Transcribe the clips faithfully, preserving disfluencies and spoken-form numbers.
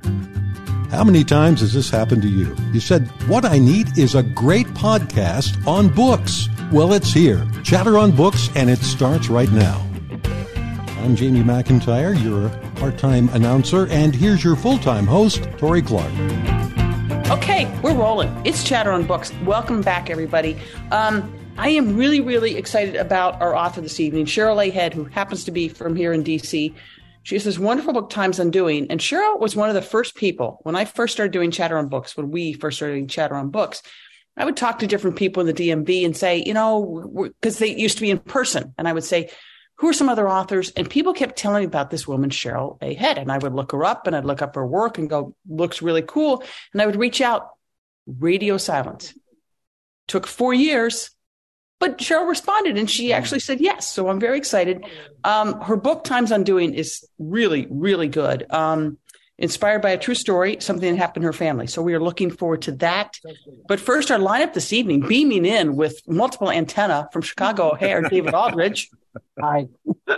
How many times has this happened to you? You said, what I need is a great podcast on books. Well, it's here. Chatter on Books, and it starts right now. I'm Jamie McIntyre, your part-time announcer, and here's your full-time host, Tori Clark. Okay, we're rolling. It's Chatter on Books. Welcome back, everybody. Um, I am really, really excited about our author this evening, Cheryl A. Head, who happens to be from here in D C. She has this wonderful book, Time's Undoing. And Cheryl was one of the first people, when I first started doing Chatter on Books, when we first started doing Chatter on Books, I would talk to different people in the D M V and say, you know, because they used to be in person. And I would say, who are some other authors? And people kept telling me about this woman, Cheryl A. Head. And I would look her up and I'd look up her work and go, looks really cool. And I would reach out. Radio silence. Took four years. But Cheryl responded and she actually said yes. So I'm very excited. Um, her book, Time's Undoing, is really, really good. Um, inspired by a true story, something that happened in her family. So we are looking forward to that. But first, our lineup this evening, beaming in with multiple antenna from Chicago O'Hare, David Aldridge. Hi.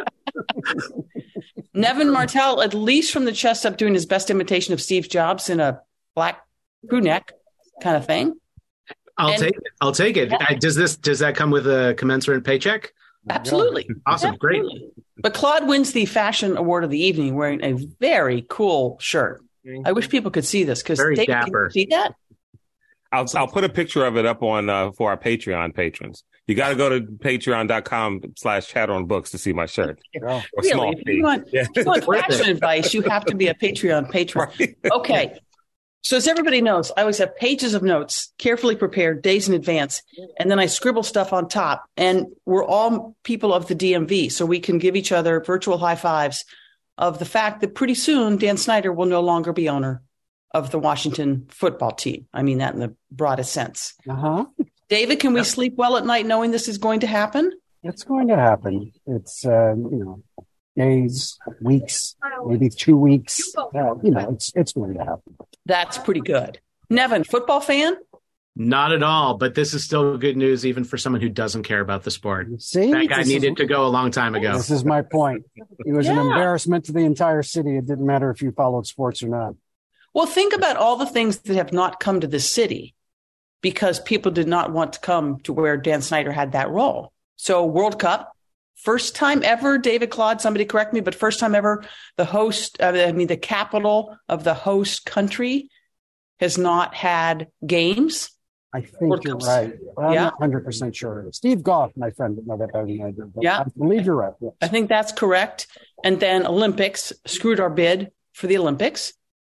Nevin Martell, at least from the chest up, doing his best imitation of Steve Jobs in a black crew neck kind of thing. I'll And- take it. I'll take it. Yeah. Does this does that come with a commensurate paycheck? Absolutely. Awesome. Absolutely. Great. But Claude wins the fashion award of the evening wearing a very cool shirt. I wish people could see this because Very David, can dapper. you see that? I'll I'll put a picture of it up on uh, for our Patreon patrons. You got to go to patreon.com slash chatter on books to see my shirt. Oh. Or Really? small If fee. you want, Yeah. if you want Worth fashion it. advice, you have to be a Patreon patron. Right. Okay. So as everybody knows, I always have pages of notes, carefully prepared, days in advance, and then I scribble stuff on top. And we're all people of the D M V, so we can give each other virtual high fives of the fact that pretty soon Dan Snyder will no longer be owner of the Washington football team. I mean that in the broadest sense. Uh-huh. David, can we sleep well at night knowing this is going to happen? It's going to happen. It's, uh, you know, days, weeks, maybe two weeks. Uh, you know, it's it's going to happen. That's pretty good. Nevin, football fan? Not at all. But this is still good news, even for someone who doesn't care about the sport. See? That guy This needed is, to go a long time ago. This is my point. It was an Yeah. embarrassment to the entire city. It didn't matter if you followed sports or not. Well, think about all the things that have not come to this city because people did not want to come to where Dan Snyder had that role. So World Cup, first time ever, David Claude, somebody correct me, but first time ever, the host, uh, I mean, the capital of the host country has not had games. I think World you're Cups. right. I'm Yeah. not one hundred percent sure. Steve Goff, my friend, would know that better than I do. But Yeah. I believe you're right. Yes. I think that's correct. And then Olympics, screwed our bid for the Olympics.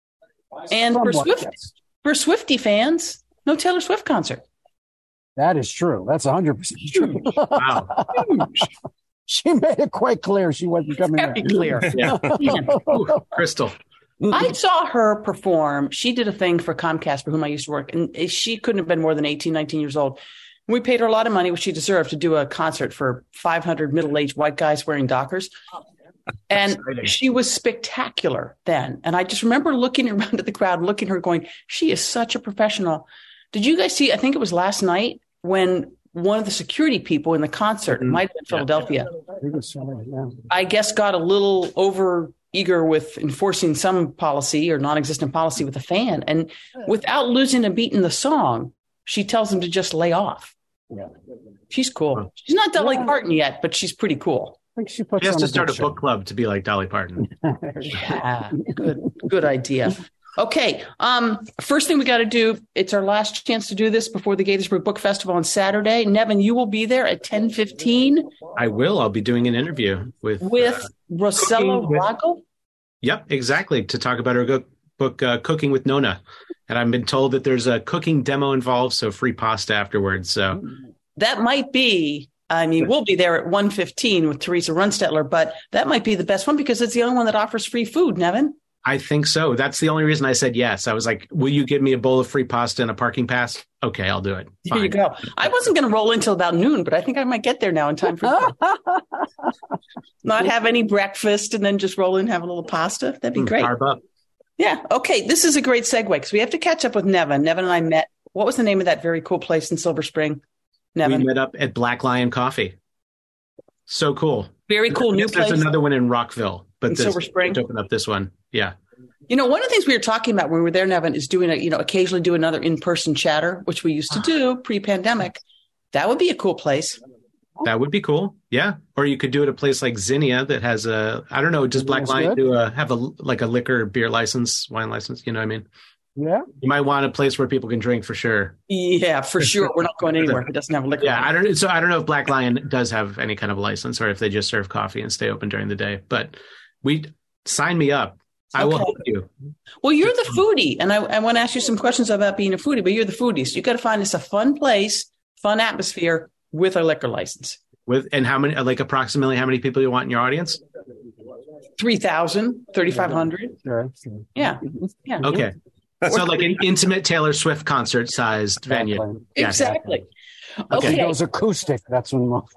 And for Somewhat, Swift, yes. for Swiftie fans, no Taylor Swift concert. That is true. That's one hundred percent true. Wow. She made it quite clear she wasn't coming Very in. clear. Yeah. Man. Ooh, Crystal. I saw her perform. She did a thing for Comcast, for whom I used to work, and she couldn't have been more than eighteen, nineteen years old. We paid her a lot of money, which she deserved, to do a concert for five hundred middle-aged white guys wearing Dockers. And Exciting. she was spectacular then. And I just remember looking around at the crowd, looking at her going, she is such a professional. Did you guys see, I think it was last night, when one of the security people in the concert, it might have been Philadelphia, I think it's so, yeah. I guess got a little over eager with enforcing some policy or non-existent policy with a fan. And without losing a beat in the song, she tells him to just lay off. Yeah. She's cool. She's not Dolly Parton yet, but she's pretty cool. I think she puts She has on to a start a good show. book club to be like Dolly Parton. Yeah, good, good idea. Okay. Um, first thing we got to do, it's our last chance to do this before the Gaithersburg Book Festival on Saturday. Nevin, you will be there at ten fifteen I will. I'll be doing an interview with. with uh, Rosella Cooking with- Rago. Yep, exactly. To talk about her go- book, uh, Cooking with Nona. And I've been told that there's a cooking demo involved, so free pasta afterwards. So That might be, I mean, we'll be there at one fifteen with Teresa Runstetler, but that might be the best one because it's the only one that offers free food, Nevin. I think so. That's the only reason I said yes. I was like, will you give me a bowl of free pasta and a parking pass? Okay, I'll do it. There you Fine. go. I wasn't going to roll until about noon, but I think I might get there now in time for not have any breakfast and then just roll in and have a little pasta. That'd be Mm, great. Carb up. Yeah. Okay. This is a great segue because we have to catch up with Nevin. Nevin and I met. What was the name of that very cool place in Silver Spring? Nevin. We met up at Black Lion Coffee. So cool. Very cool I new guess there's place. another one in Rockville, but In this Silver Spring? to open up this one. Yeah. You know, one of the things we were talking about when we were there, Nevin, is doing a, you know, occasionally do another in-person chatter, which we used to do pre-pandemic. That would be a cool place. That would be cool. Yeah. Or you could do it at a place like Zinnia that has a, I don't know, does Black Lion do a, have a, like a liquor beer license, wine license? You know what I mean? Yeah. You might want a place where people can drink for sure. Yeah, for sure. We're not going anywhere. It doesn't have a liquor. Yeah. I don't, so I don't know if Black Lion does have any kind of license or if they just serve coffee and stay open during the day, but we sign me up. I okay. will help you. Well, you're the foodie. And I, I want to ask you some questions about being a foodie, but you're the foodie. So you got to find us a fun place, fun atmosphere with a liquor license. With and how many, like approximately how many people you want in your audience? three thousand, thirty-five hundred. Sure. Yeah. Yeah. Okay. So like an intimate Taylor Swift concert sized venue. Yeah, exactly. Okay. If it goes acoustic, that's when we'll...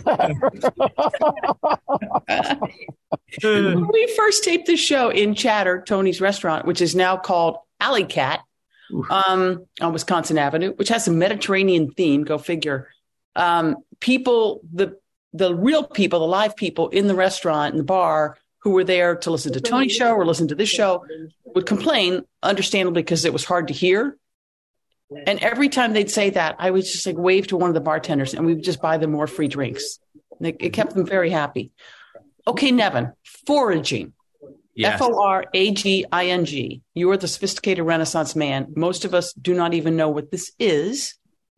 When we first taped this show in Chatter, Tony's restaurant, which is now called Alley Cat um, on Wisconsin Avenue, which has a Mediterranean theme, go figure. Um, people, the the real people, the live people in the restaurant, in the bar, who were there to listen to Tony's show or listen to this show, would complain, understandably, because it was hard to hear. And every time they'd say that, I would just like wave to one of the bartenders and we would just buy them more free drinks. It, it kept them very happy. Okay, Nevin, foraging. Yes. F O R A G I N G. You are the sophisticated Renaissance man. Most of us do not even know what this is.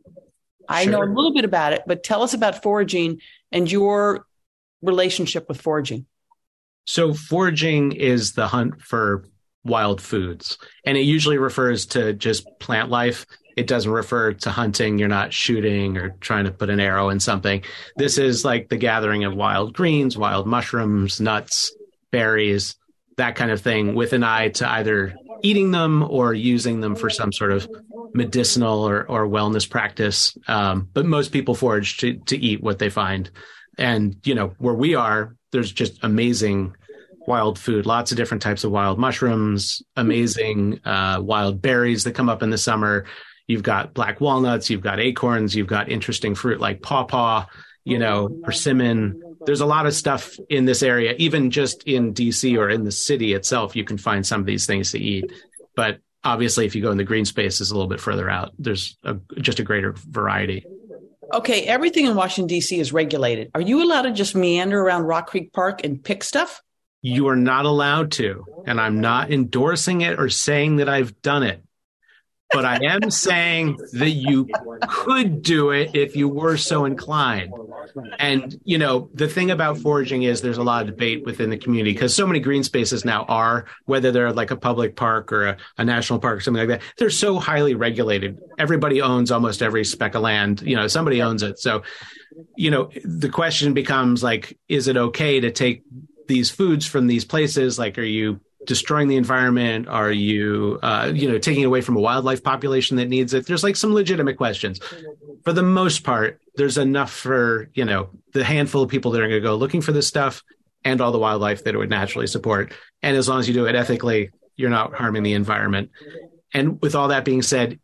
I sure. know a little bit about it, but tell us about foraging and your relationship with foraging. So foraging is the hunt for wild foods, and it usually refers to just plant life. It doesn't refer to hunting. You're not shooting or trying to put an arrow in something. This is like the gathering of wild greens, wild mushrooms, nuts, berries, that kind of thing, with an eye to either eating them or using them for some sort of medicinal or, or wellness practice. Um, but most people forage to, to eat what they find. And, you know, where we are, there's just amazing wild food, lots of different types of wild mushrooms, amazing uh, wild berries that come up in the summer. You've got black walnuts, you've got acorns, you've got interesting fruit like pawpaw, you know, persimmon. There's a lot of stuff in this area, even just in D C or in the city itself, you can find some of these things to eat. But obviously, if you go in the green spaces a little bit further out, there's a, just a greater variety. Okay, everything in Washington, D C is regulated. Are you allowed to just meander around Rock Creek Park and pick stuff? You are not allowed to, and I'm not endorsing it or saying that I've done it. But I am saying that you could do it if you were so inclined. And, you know, the thing about foraging is there's a lot of debate within the community because so many green spaces now are, whether they're like a public park or a, a national park or something like that, they're so highly regulated. Everybody owns almost every speck of land. You know, somebody owns it. So, you know, the question becomes like, is it okay to take these foods from these places? Like, are you destroying the environment? Are you, uh, you know, taking away from a wildlife population that needs it? There's like some legitimate questions. For the most part, there's enough for, you know, the handful of people that are going to go looking for this stuff and all the wildlife that it would naturally support. And as long as you do it ethically, you're not harming the environment. And with all that being said,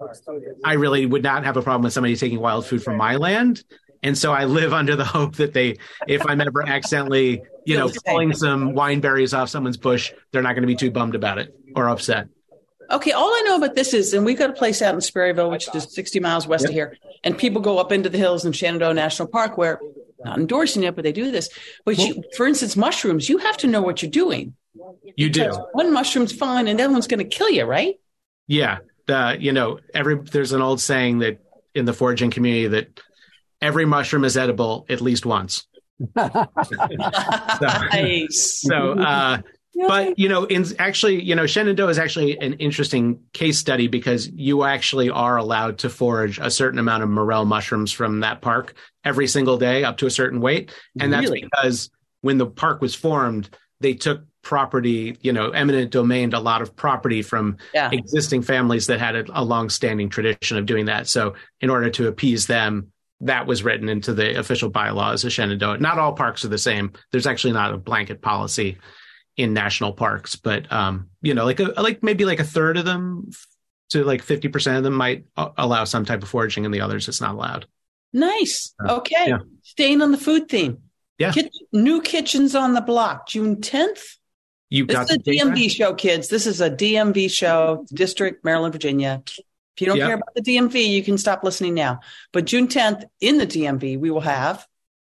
I really would not have a problem with somebody taking wild food from my land. And so I live under the hope that they, if I'm ever accidentally, you know, pulling some wine berries off someone's bush, they're not going to be too bummed about it or upset. Okay, all I know about this is, and we've got a place out in Sperryville, which is sixty miles west yep. of here, and people go up into the hills in Shenandoah National Park where, not endorsing it, but they do this. But well, you, for instance, mushrooms, you have to know what you're doing. You do. One mushroom's fine and the other one's going to kill you, right? Yeah. Uh, you know, every there's an old saying that in the foraging community that every mushroom is edible at least once. so, nice. So, uh, but, you know, in actually, you know, Shenandoah is actually an interesting case study because you actually are allowed to forage a certain amount of morel mushrooms from that park every single day up to a certain weight. And that's really? because when the park was formed, they took property, you know, eminent domained a lot of property from yeah. existing families that had a, a long-standing tradition of doing that. So in order to appease them, that was written into the official bylaws of Shenandoah. Not all parks are the same. There's actually not a blanket policy in national parks, but, um, you know, like a, like maybe like a third of them to like fifty percent of them might allow some type of foraging and the others it's not allowed. Nice. Uh, okay. Yeah. Staying on the food theme. Yeah. Kit- new kitchens on the block, June tenth. You've This got is a the date D M V back? show, kids. This is a D M V show, District, Maryland, Virginia. If you don't Yep. care about the D M V, you can stop listening now. But June tenth in the D M V, we will have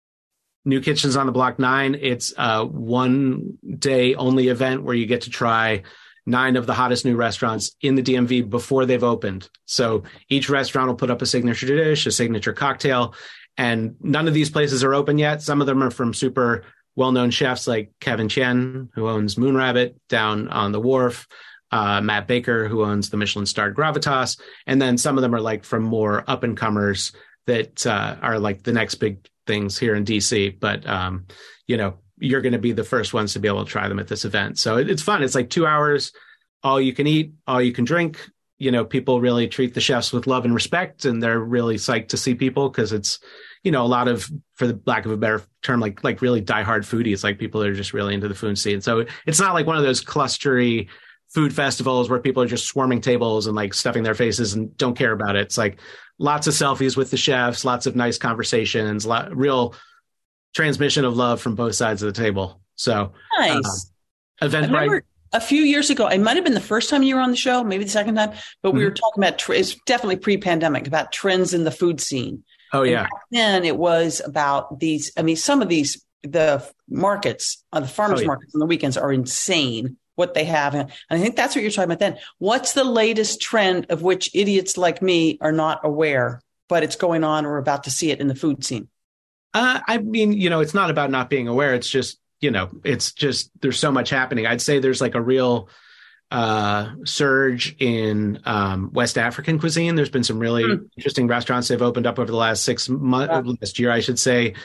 New Kitchens on the Block nine. It's a one day only event where you get to try nine of the hottest new restaurants in the D M V before they've opened. So each restaurant will put up a signature dish, a signature cocktail, and none of these places are open yet. Some of them are from super well-known chefs like Kevin Chen, who owns Moon Rabbit down on the wharf, uh, Matt Baker, who owns the Michelin-starred Gravitas, and then some of them are like from more up-and-comers that uh, are like the next big things here in D C. But, um, you know, you're going to be the first ones to be able to try them at this event. So it, it's fun. It's like two hours, all you can eat, all you can drink. You know, people really treat the chefs with love and respect, and they're really psyched to see people because it's, you know, a lot of, for the lack of a better term, like like really diehard foodies, like people that are just really into the food scene. So it's not like one of those clustery food festivals where people are just swarming tables and like stuffing their faces and don't care about it. It's like lots of selfies with the chefs, lots of nice conversations, lot, real transmission of love from both sides of the table. So nice. Uh, event I remember a few years ago, it might have been the first time you were on the show, maybe the second time, but we mm-hmm. were talking about, it's definitely pre-pandemic, about trends in the food scene. Oh, yeah. And back then it was about these, I mean, some of these, the markets, uh, the farmers oh, yeah. markets on the weekends are insane what they have. And I think that's what you're talking about then. What's the latest trend of which idiots like me are not aware, but it's going on or about to see it in the food scene? Uh, I mean, you know, it's not about not being aware. It's just, you know, it's just, there's so much happening. I'd say there's like a real uh, surge in um, West African cuisine. There's been some really mm. interesting restaurants they've opened up over the last six months, wow. last year, I should say.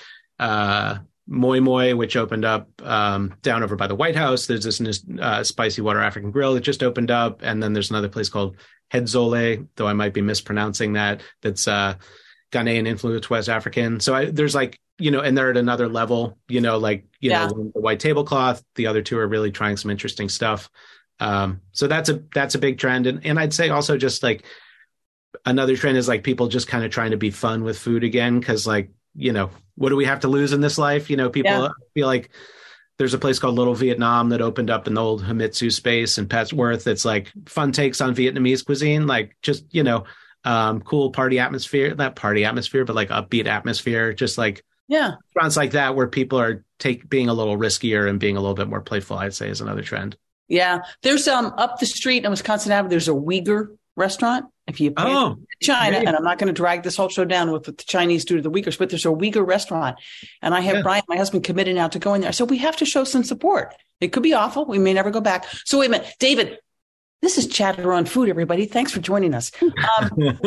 Uh, Moi Moi, which opened up um, down over by the White House. There's this uh, spicy water African grill that just opened up. And then there's another place called Hedzole, though I might be mispronouncing that. That's uh, Ghanaian influenced West African. So I, there's like, you know, and they're at another level, you know, like, you yeah. know, the white tablecloth. The other two are really trying some interesting stuff. Um, so that's a, that's a big trend. And, and I'd say also just like another trend is like people just kind of trying to be fun with food again. Cause like, you know, what do we have to lose in this life? You know, people yeah. feel like there's a place called Little Vietnam that opened up in the old Himitsu space in Petsworth. It's like fun takes on Vietnamese cuisine, like just, you know, um, cool party atmosphere, not party atmosphere, but like upbeat atmosphere, just like, yeah, restaurants like that where people are take being a little riskier and being a little bit more playful, I'd say is another trend. Yeah. There's um up the street in Wisconsin Avenue, there's a Uyghur restaurant. If you pay oh, China, great. And I'm not going to drag this whole show down with what the Chinese do to the Uyghurs, but there's a Uyghur restaurant. And I have yeah. Brian, my husband, committed now to going there. So we have to show some support. It could be awful. We may never go back. So wait a minute, David, this is Chatter on Food, everybody. Thanks for joining us. Um,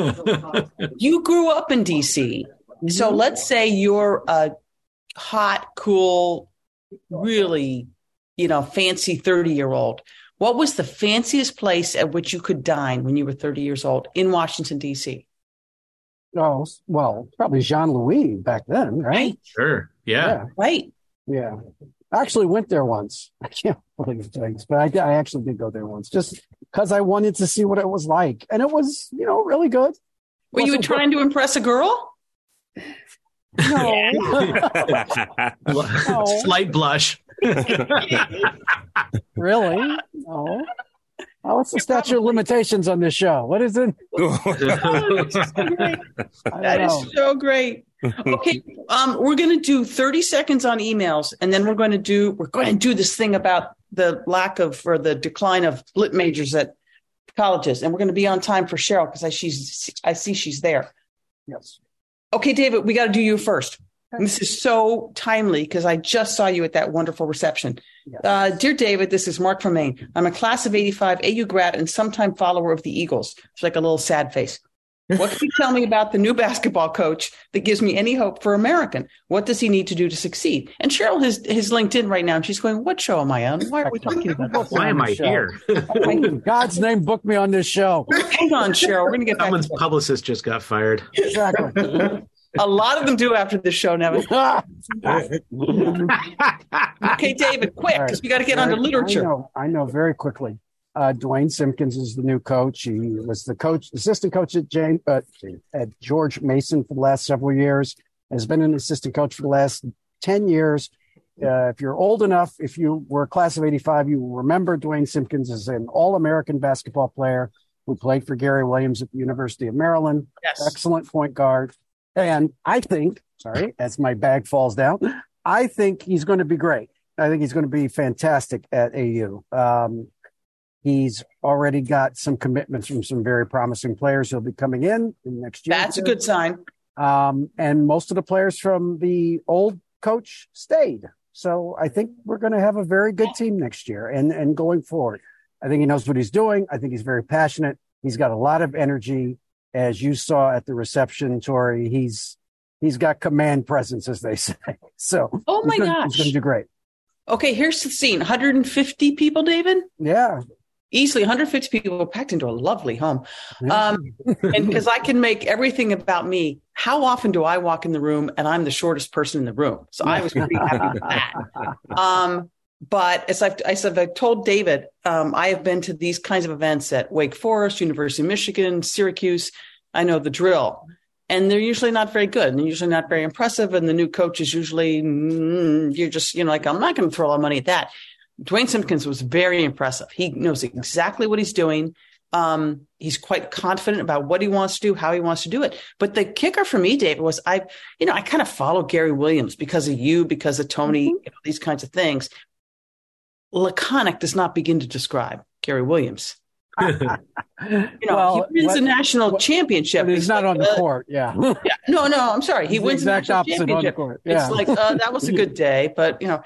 you grew up in D C. So let's say you're a hot, cool, really, you know, fancy thirty year old. What was the fanciest place at which you could dine when you were thirty years old in Washington, D C? Oh, well, probably Jean-Louis back then, right? Right. Sure. Yeah. yeah. Right. Yeah. I actually went there once. I can't believe things, but I, I actually did go there once just because I wanted to see what it was like. And it was, you know, really good. Were you trying good. to impress a girl? No. no. Slight blush. Really? No. Oh, what's the statute of limitations on this show? What is it? That is so great. Okay, um, we're going to do thirty seconds on emails, and then we're going to do we're going to do this thing about the lack of or the decline of lit majors at colleges, and we're going to be on time for Cheryl because I she's I see she's there. Yes. Okay, David, we got to do you first. And this is so timely because I just saw you at that wonderful reception. Yes. Uh, dear David, this is Mark from Maine. I'm a class of eighty-five A U grad and sometime follower of the Eagles. It's like a little sad face. What can you tell me about the new basketball coach that gives me any hope for American? What does he need to do to succeed? And Cheryl has his LinkedIn right now, and she's going, what show am I on? Why are we talking about this? Why am I here? In God's name, book me on this show. Hang on, Cheryl. We're going to get Someone's back to publicist just got fired. Exactly. A lot of them do after this show, Nevin. Okay, David, quick, because right. we got to get on to literature. I know, I know very quickly. Uh, Dwayne Simpkins is the new coach. He was the coach, assistant coach at Jane, uh, at George Mason for the last several years. Has been an assistant coach for the last ten years. uh, if you're old enough, if you were a class of eighty-five, you will remember Dwayne Simpkins as an All-American basketball player who played for Gary Williams at the University of Maryland. Yes. Excellent point guard. And I think, sorry, as my bag falls down, I think he's going to be great. I think he's going to be fantastic at A U. Um, he's already got some commitments from some very promising players who'll be coming in, in next year. That's a good sign. Um, and most of the players from the old coach stayed. So I think we're going to have a very good team next year and, and going forward. I think he knows what he's doing. I think he's very passionate. He's got a lot of energy. As you saw at the reception, Tori, he's he's got command presence, as they say. So oh my he's gonna, gosh, he's going to do great. Okay, here's the scene: one hundred fifty people, David. Yeah, easily one hundred fifty people packed into a lovely home. Um, and because I can make everything about me. How often do I walk in the room and I'm the shortest person in the room? So I was pretty happy with that. Um, But as I've, as I've told David, um, I have been to these kinds of events at Wake Forest, University of Michigan, Syracuse. I know the drill. And they're usually not very good. And they're usually not very impressive. And the new coach is usually, mm, you're just, you know, like, I'm not going to throw a lot of money at that. Dwayne Simpkins was very impressive. He knows exactly what he's doing. Um, he's quite confident about what he wants to do, how he wants to do it. But the kicker for me, David, was I, you know, I kind of follow Gary Williams because of you, because of Tony, mm-hmm. you know, these kinds of things. Laconic does not begin to describe Gary Williams. you know, well, he wins what, the national what, championship. He's not like, on the uh, court. Yeah. yeah. No, no, I'm sorry. He he's wins the the exact opposite on the court. Yeah. It's like, uh, that was a good day. But, you know,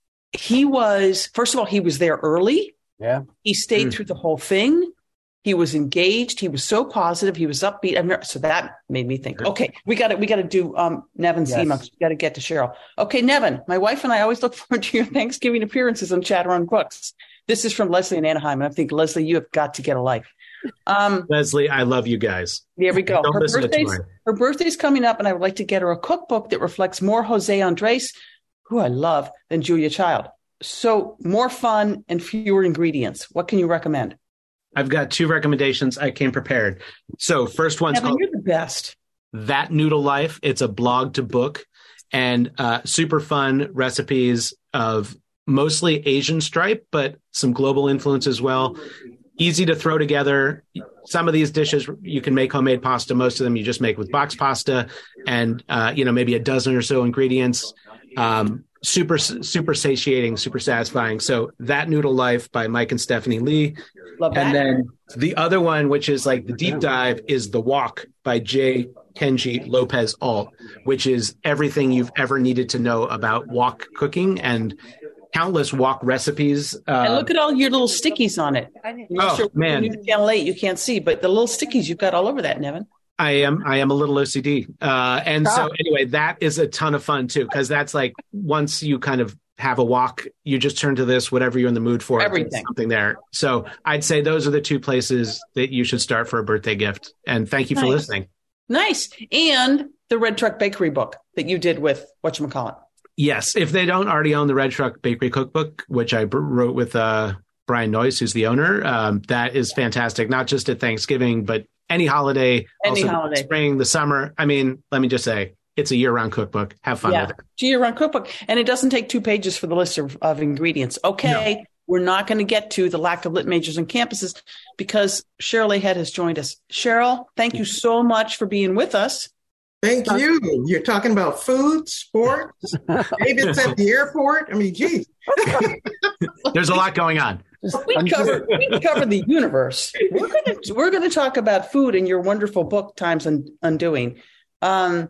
he was, first of all, he was there early. Yeah. He stayed mm. through the whole thing. He was engaged. He was so positive. He was upbeat. I've never, so that made me think, okay, we got to, we got to do um, Nevin's yes. email. We got to get to Cheryl. Okay, Nevin, my wife and I always look forward to your Thanksgiving appearances on Chatter on Books. This is from Leslie in Anaheim. And I think, Leslie, you have got to get a life. Um, Leslie, I love you guys. There we go. Don't Her listen birthday's, to her birthday's coming up, and I would like to get her a cookbook that reflects more Jose Andres, who I love, than Julia Child. So more fun and fewer ingredients. What can you recommend? I've got two recommendations. I came prepared. So first one's Nevin, called you're the best. That Noodle Life. It's a blog to book and uh, super fun recipes of mostly Asian stripe, but some global influence as well. Easy to throw together. Some of these dishes you can make homemade pasta. Most of them you just make with box pasta and, uh, you know, maybe a dozen or so ingredients. Um, super, super satiating, super satisfying. So That Noodle Life by Mike and Stephanie Lee. Love that. And then the other one, which is like the deep dive, is The Wok by J. Kenji Lopez Alt, which is everything you've ever needed to know about wok cooking and countless wok recipes. Uh, and look at all your little stickies on it. Oh, sure man. You can't late, you can't see, but the little stickies you've got all over that, Nevin. I am I am a little O C D. Uh, and so anyway, that is a ton of fun too, because that's like once you kind of have a wok, you just turn to this, whatever you're in the mood for. Everything. Something there. So I'd say those are the two places that you should start for a birthday gift. And thank you nice. for listening. Nice. And the Red Truck Bakery book that you did with whatchamacallit. Yes. If they don't already own the Red Truck Bakery Cookbook, which I b- wrote with uh, Brian Noyce, who's the owner, um, that is fantastic. Not just at Thanksgiving, but any holiday, any also holiday, spring, the summer. I mean, let me just say, it's a year-round cookbook. Have fun yeah. with it. It's a year-round cookbook. And it doesn't take two pages for the list of, of ingredients. Okay, no. We're not going to get to the lack of lit majors and campuses because Cheryl A. Head has joined us. Cheryl, thank you so much for being with us. Thank you. You're talking about food, sports. David's at the airport. I mean, geez. There's a lot going on. We cover we cover the universe. We're going to we're going to talk about food in your wonderful book, Times Undoing. Um,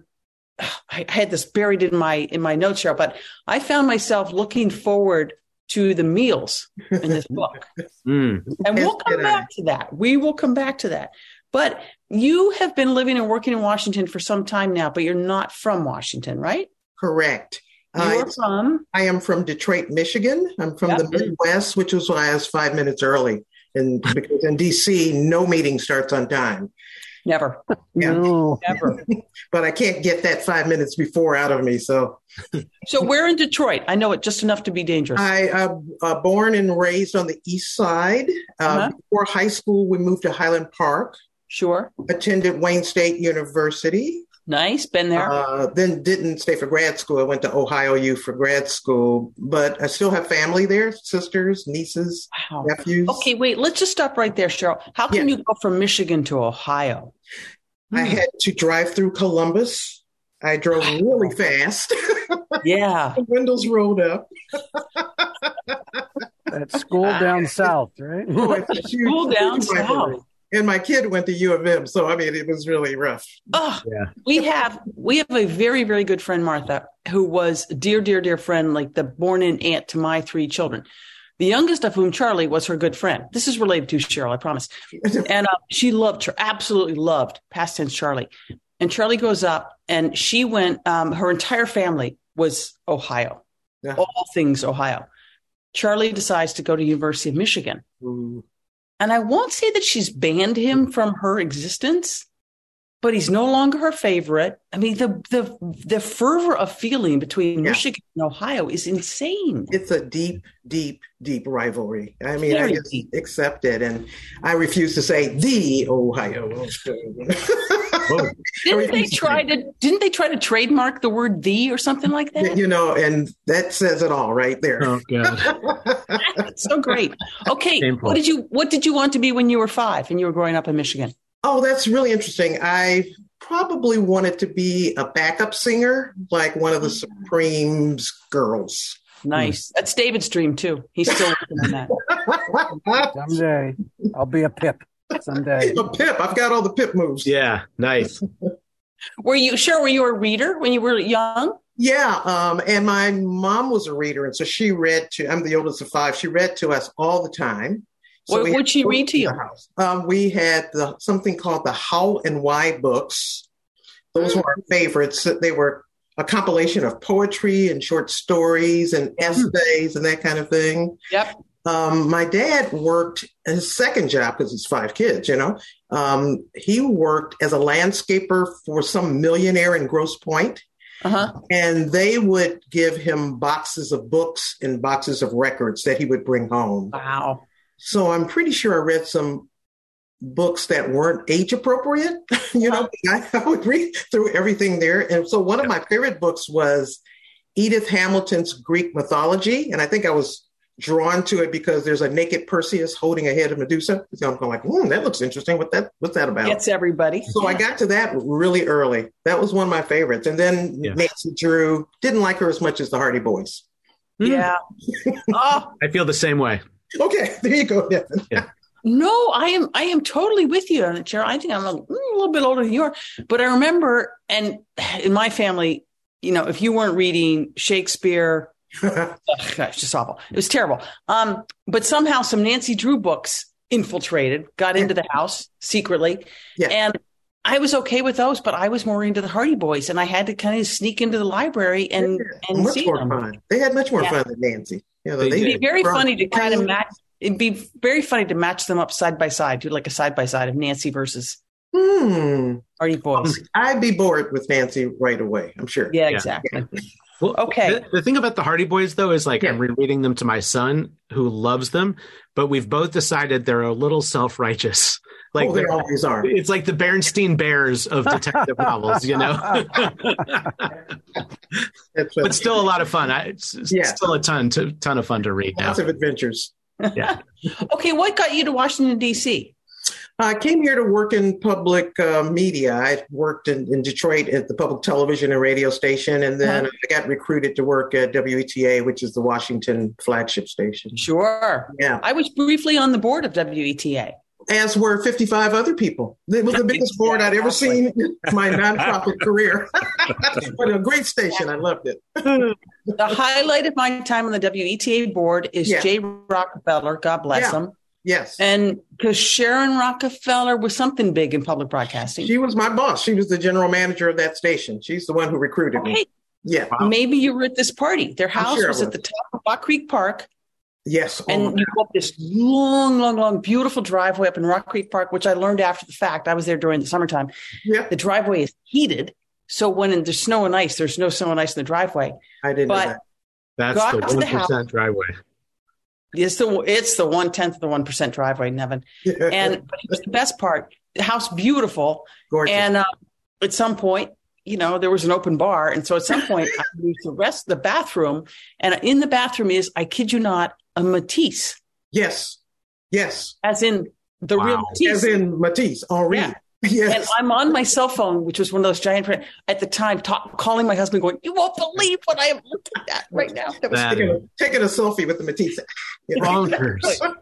I, I had this buried in my in my notes here, but I found myself looking forward to the meals in this book, mm. and we'll come back to that. We will come back to that. But you have been living and working in Washington for some time now, but you're not from Washington, right? Correct. You're uh, from? I am from Detroit, Michigan. I'm from yep. the Midwest, which is why I was five minutes early. And because in D C, no meeting starts on time. Never. Yeah. No. Never. But I can't get that five minutes before out of me. So So we're in Detroit. I know it just enough to be dangerous. I uh, uh, born and raised on the east side. Uh, uh-huh. Before high school, we moved to Highland Park. Sure. Attended Wayne State University. Nice. Been there. Uh, then didn't stay for grad school. I went to Ohio U for grad school, but I still have family there, sisters, nieces, Wow. nephews. Okay, wait, let's just stop right there, Cheryl. How can Yeah. you go from Michigan to Ohio? I had to drive through Columbus. I drove really fast. Yeah. The windows rolled up. At school down south, right? Oh, it's a huge- School down huge rivalry. south. And my kid went to U of M, so I mean, it was really rough. Oh, Yeah. we have we have a very, very good friend, Martha, who was a dear, dear, dear friend, like the born-in aunt to my three children. The youngest of whom, Charlie, was her good friend. This is related to Cheryl, I promise. And uh, she loved her, absolutely loved, past tense Charlie. And Charlie grows up, and she went, um, her entire family was Ohio, Yeah. all things Ohio. Charlie decides to go to University of Michigan. Ooh. And I won't say that she's banned him from her existence, but he's no longer her favorite. I mean, the the the fervor of feeling between Yeah. Michigan and Ohio is insane. It's a deep, deep, deep rivalry. I mean, Very I just deep. accept it, and I refuse to say the Ohio. Whoa. Didn't they try to didn't they try to trademark the word "the" or something like that? You know, and that says it all right there. Oh, God. That's so great. Okay, Painful. what did you what did you want to be when you were five and you were growing up in Michigan? Oh, that's really interesting. I probably wanted to be a backup singer, like one of the Supremes girls. Nice. That's David's dream too. He's still working on that. Someday I'll be a Pip. Someday. A Pip. I've got all the Pip moves. Yeah, nice. Were you sure? Were you a reader when you were young? Yeah, um, and my mom was a reader, and so she read to. I'm the oldest of five. She read to us all the time. So What we would had she books read to in you? the house. Um, we had the, something called the How and Why books. Those were our favorites. They were a compilation of poetry and short stories and essays and that kind of thing. Yep. Um, my dad worked his second job because he's five kids, you know. Um, he worked as a landscaper for some millionaire in Grosse Pointe. Uh-huh. And they would give him boxes of books and boxes of records that he would bring home. Wow. So I'm pretty sure I read some books that weren't age appropriate. you know, I, I would read through everything there. And so one of my favorite books was Edith Hamilton's Greek mythology. And I think I was drawn to it because there's a naked Perseus holding a head of Medusa. So I'm going like, hmm, that looks interesting. What that what's that about? Gets everybody. So I got to that really early. That was one of my favorites. And then Yeah. Nancy Drew, didn't like her as much as the Hardy Boys. Yeah. Oh, I feel the same way. Okay, there you go, Devin. no, I am I am totally with you on it, Cheryl. I think I'm a, a little bit older than you are. But I remember, and in my family, you know, if you weren't reading Shakespeare, ugh, gosh, just awful. It was terrible. Um, but somehow some Nancy Drew books infiltrated, got into the house secretly. Yeah. And I was okay with those, but I was more into the Hardy Boys, and I had to kind of sneak into the library and, and much see more them. fun. They had much more Yeah. fun than Nancy. You know, They they It'd be very brought- funny to kind of match. It'd be very funny to match them up side by side, do like a side by side of Nancy versus Hmm. Hardy Boys. I'd be bored with Nancy right away, I'm sure. Yeah, Yeah. exactly. Well, Okay. The, the thing about the Hardy Boys, though, is like Yeah. I'm rereading them to my son who loves them, but we've both decided they're a little self-righteous. Like oh, they they're- always are. it's like the Bernstein Bears of detective novels, you know. That's But still a lot of fun. I, it's, it's Yeah. still a ton, to, ton of fun to read now. lots of adventures. Yeah. Okay, what got you to Washington, D C? I came here to work in public uh, media. I worked in, in Detroit at the public television and radio station, and then Uh-huh. I got recruited to work at W E T A, which is the Washington flagship station. Sure. Yeah, I was briefly on the board of W E T A. as were fifty-five other people. It was the biggest board I'd ever seen in my nonprofit career. But a great station. I loved it. The highlight of my time on the W E T A board is Yeah. Jay Rockefeller, God bless Yeah. him. Yes. And because Sharon Rockefeller was something big in public broadcasting. She was my boss. She was the general manager of that station. She's the one who recruited me. Okay, Yeah. Wow. maybe you were at this party. Their I'm house sure I was at was. the top of Rock Creek Park. Yes. Oh, And you go up this long, long, long, beautiful driveway up in Rock Creek Park, which I learned after the fact. I was there during the summertime. yeah. The driveway is heated. So when there's snow and ice, there's no snow and ice in the driveway. I didn't But- know that. That's Got the to the one house. percent driveway. It's the it's the one tenth of the one percent driveway, Nevin. And but here's the best part: the house beautiful, Gorgeous. and uh, at some point, you know, there was an open bar. And so at some point I used the rest of the bathroom, and in the bathroom is, I kid you not, a Matisse. Yes. Yes. As in the Wow. real Matisse. As in Matisse, Henri. Yeah. Yes. And I'm on my cell phone, which was one of those giant, at the time, talk, calling my husband going, you won't believe what I am looking at right now. That was That taking, a, taking a selfie with the Matisse. You know? bonkers.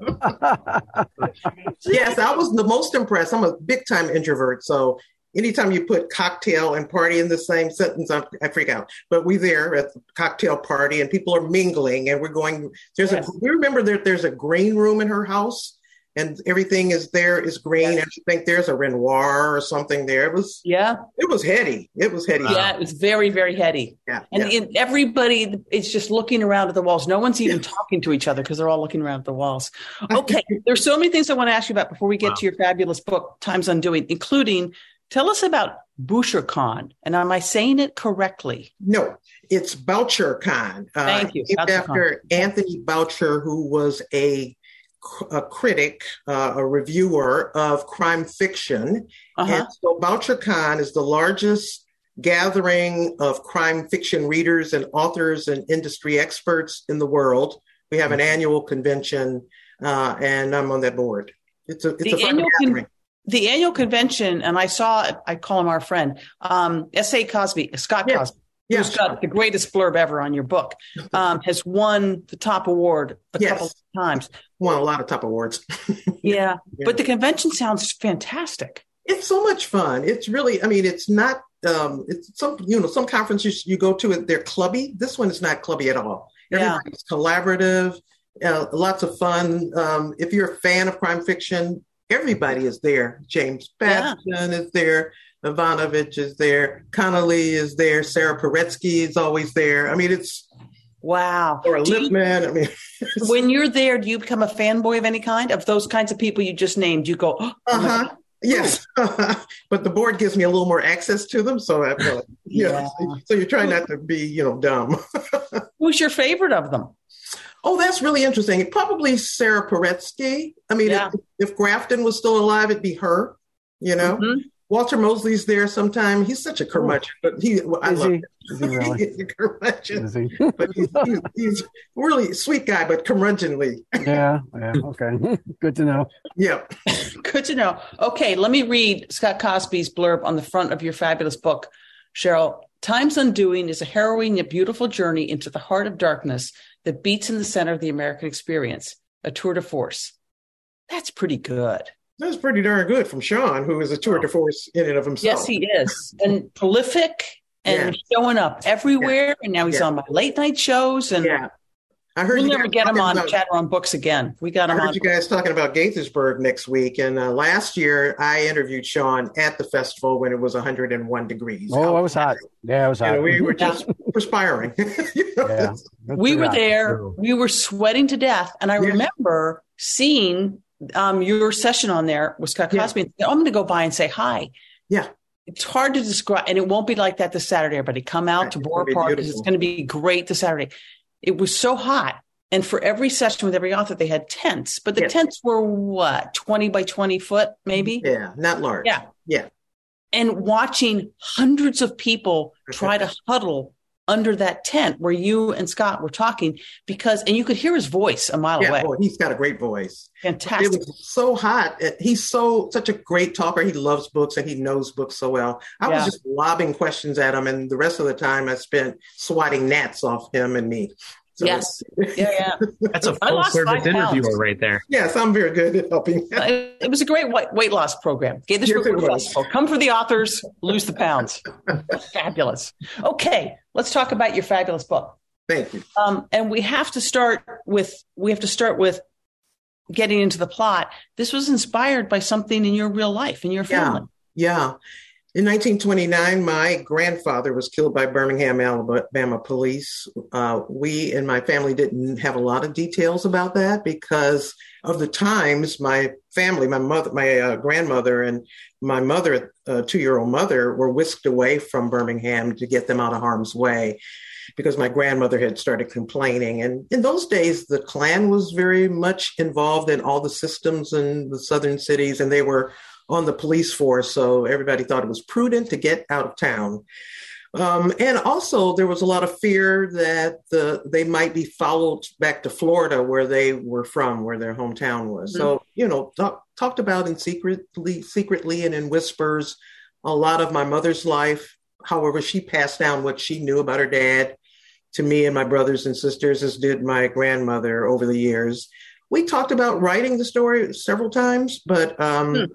Yes, I was the most impressed. I'm a big time introvert. So anytime you put cocktail and party in the same sentence, I, I freak out. But we there at the cocktail party and people are mingling and we're going, there's yes. a, we remember that there's a green room in her house. And everything is there is green. Yes. And I think there's a Renoir or something there. It was, yeah, it was heady. It was heady. Yeah, it was very, very heady. Yeah, and yeah. It, everybody is just looking around at the walls. No one's even yeah. talking to each other because they're all looking around at the walls. Okay, there's so many things I want to ask you about before we get wow. to your fabulous book, Time's Undoing, including tell us about Boucher Khan. And am I saying it correctly? No, it's Boucher Khan. Thank uh, you. After Khan. Anthony Boucher, who was a a critic, uh, a reviewer of crime fiction. Uh-huh. And so Boucher Khan is the largest gathering of crime fiction readers and authors and industry experts in the world. We have an annual convention, uh, and I'm on that board. It's a, it's the a fun gathering. Con- the annual convention, and I saw, I call him our friend, um, S A Cosby, Scott yeah. Cosby. Yes. Who's got the greatest blurb ever on your book, um, has won the top award a yes. couple of times. Won a lot of top awards. yeah. yeah. But the convention sounds fantastic. It's so much fun. It's really, I mean, it's not, um, it's some, you know, some conferences you go to, they're clubby. This one is not clubby at all. Everybody's yeah. collaborative, uh, lots of fun. Um, if you're a fan of crime fiction, everybody is there. James Patterson yeah. is there. Ivanovich is there. Connolly is there. Sarah Paretsky is always there. I mean, it's wow. Or a do Lipman. You, I mean, when you're there, do you become a fanboy of any kind of those kinds of people you just named? You go, oh, uh-huh. Yes, but the board gives me a little more access to them, so I feel like, you yeah. know, so you try not to be, you know, dumb. Who's your favorite of them? Oh, that's really interesting. Probably Sarah Paretsky. I mean, yeah. if, if Grafton was still alive, it'd be her. You know. Mm-hmm. Walter Mosley's there sometime. He's such a curmudgeon, but he, well, I is love he? him. Is he really? He's a curmudgeon. Is he? But he's, he's, he's really sweet guy, but curmudgeonly. Yeah, yeah, okay. Good to know. Yeah. Good to know. Okay, let me read Scott Cosby's blurb on the front of your fabulous book, Cheryl. Time's Undoing is a harrowing yet beautiful journey into the heart of darkness that beats in the center of the American experience, a tour de force. That's pretty good. That's pretty darn good from Sean, who is a tour de force in and of himself. Yes, he is. And prolific and yeah. showing up everywhere. Yeah. And now he's yeah. on my late night shows. And yeah. I heard we'll you never get him on about, Chatter on Books again. We got him I heard on. you guys talking about Gaithersburg next week. And uh, last year, I interviewed Sean at the festival when it was one hundred one degrees. Oh, it was hot. Yeah, it was hot. You know, we were just perspiring. you know? Yeah. We were there. We were sweating to death. And I yeah. remember seeing um, your session on there with Scott Cosby. Yeah. And, oh, I'm going to go by and say hi. Yeah. It's hard to describe. And it won't be like that this Saturday. Everybody come out right. to Borough Park because it's going to be great this Saturday. It was so hot. And for every session with every author, they had tents. But the yes. tents were what, twenty by twenty foot, maybe? Yeah, not large. Yeah. Yeah. And watching hundreds of people try to huddle under that tent where you and Scott were talking because, and you could hear his voice a mile yeah, away. Boy, he's got a great voice. Fantastic. It was so hot. He's so, such a great talker. He loves books and he knows books so well. I yeah. was just lobbing questions at him. And the rest of the time I spent swatting gnats off him and me. So, yes. Yeah, yeah. That's a full service interviewer right there. Yes, I'm very good at helping. It, it was a great weight, weight loss program. Gaithersburg yes, Festival. Come for the authors, lose the pounds. Fabulous. Okay, let's talk about your fabulous book. Thank you. Um, and we have to start with we have to start with getting into the plot. This was inspired by something in your real life, in your family. Yeah. Yeah. In nineteen twenty-nine, my grandfather was killed by Birmingham, Alabama police. Uh, we and my family didn't have a lot of details about that because of the times. My family, my mother, my uh, grandmother and my mother, uh, two-year-old mother, were whisked away from Birmingham to get them out of harm's way. because my grandmother had started complaining. And in those days, the Klan was very much involved in all the systems in the southern cities, and they were on the police force. So everybody thought it was prudent to get out of town. Um, and also there was a lot of fear that the, they might be followed back to Florida, where they were from, where their hometown was. Mm-hmm. So, you know, talk, talked about in secretly, secretly and in whispers, a lot of my mother's life. However, she passed down what she knew about her dad to me and my brothers and sisters, as did my grandmother over the years. We talked about writing the story several times, but um, mm.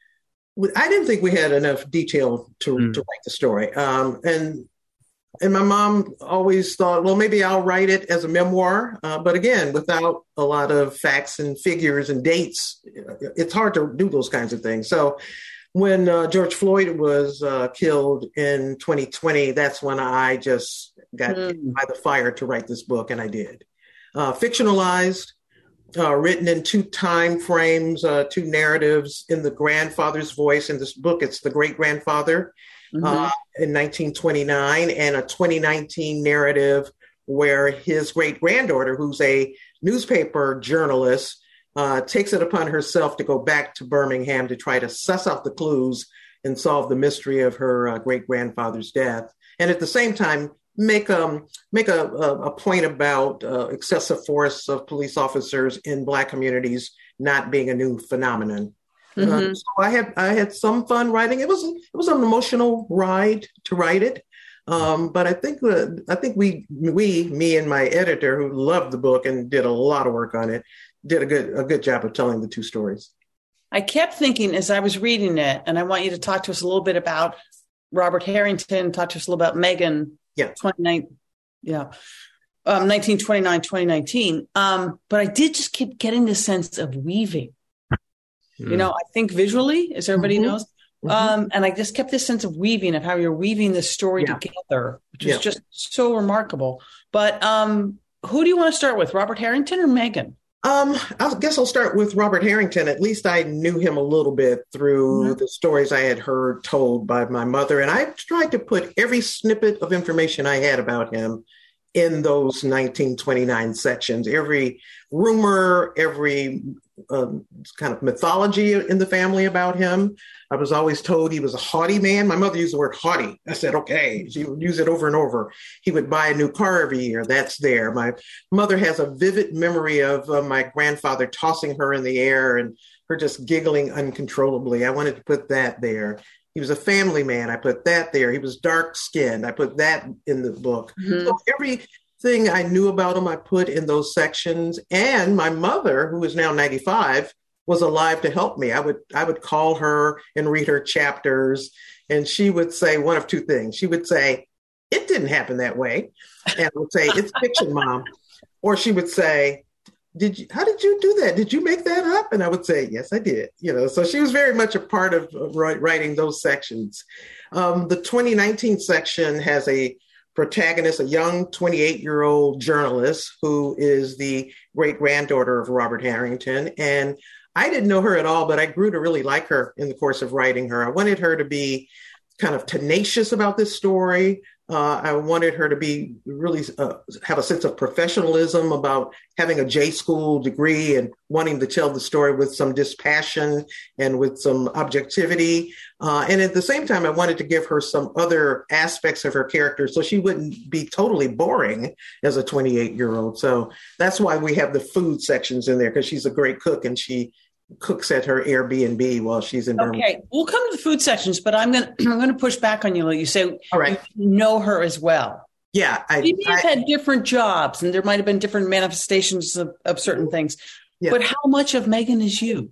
I didn't think we had enough detail to, mm. to write the story. Um, and and my mom always thought, well, maybe I'll write it as a memoir. Uh, but again, without a lot of facts and figures and dates, it's hard to do those kinds of things. So when uh, George Floyd was uh, killed in twenty twenty, that's when I just got mm. hit by the fire to write this book, and I did. Uh, fictionalized. Uh, written in two time frames, uh, two narratives in the grandfather's voice. In this book, it's the great grandfather mm-hmm. uh, in nineteen twenty-nine, and a twenty nineteen narrative where his great granddaughter, who's a newspaper journalist, uh, takes it upon herself to go back to Birmingham to try to suss out the clues and solve the mystery of her uh, great grandfather's death. And at the same time, make um make a, a, a point about uh, excessive force of police officers in Black communities not being a new phenomenon. Mm-hmm. Uh, so I had I had some fun writing. It was it was an emotional ride to write it, um, but I think uh, I think we we me and my editor, who loved the book and did a lot of work on it, did a good a good job of telling the two stories. I kept thinking as I was reading it, and I want you to talk to us a little bit about Robert Harrington, talk to us a little about Megan. Yeah. twenty-nine, yeah. Um, nineteen twenty-nine, twenty nineteen. Um, but I did just keep getting this sense of weaving. Mm. You know, I think visually, as everybody mm-hmm. knows. Mm-hmm. Um, and I just kept this sense of weaving, of how you're weaving this story yeah. together, which is yeah. just so remarkable. But um, who do you want to start with, Robert Harrington or Megan? Um, I guess I'll start with Robert Harrington. At least I knew him a little bit through mm-hmm. the stories I had heard told by my mother. And I tried to put every snippet of information I had about him in those nineteen twenty-nine sections. Every rumor, every um, kind of mythology in the family about him. I was always told he was a haughty man. My mother used the word haughty. I said, okay. She would use it over and over. He would buy a new car every year. That's there. My mother has a vivid memory of uh, my grandfather tossing her in the air and her just giggling uncontrollably. I wanted to put that there. He was a family man. I put that there. He was dark skinned. I put that in the book. Mm-hmm. So everything I knew about him, I put in those sections. And my mother, who is now ninety-five, was alive to help me. I would I would call her and read her chapters, and she would say one of two things. She would say, "It didn't happen that way," and I would say, "It's fiction, Mom," or she would say, "Did you? How did you do that? Did you make that up?" And I would say, "Yes, I did." You know, so she was very much a part of writing those sections. Um, the twenty nineteen section has a protagonist, a young twenty-eight-year-old journalist who is the great-granddaughter of Robert Harrington. And I didn't know her at all, but I grew to really like her in the course of writing her. I wanted her to be kind of tenacious about this story. Uh, I wanted her to be really uh, have a sense of professionalism about having a J school degree and wanting to tell the story with some dispassion and with some objectivity. Uh, and at the same time, I wanted to give her some other aspects of her character so she wouldn't be totally boring as a twenty-eight-year-old. So that's why we have the food sections in there, because she's a great cook and she cooks at her Airbnb while she's in Birmingham. Okay, we'll come to the food sections, but I'm gonna I'm gonna push back on you. You say All right. you know her as well. Yeah, I, maybe you've I, had different jobs, and there might have been different manifestations of, of certain things. Yeah. But how much of Megan is you?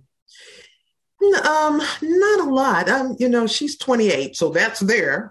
Um, not a lot. Um, you know, she's twenty-eight, so that's there.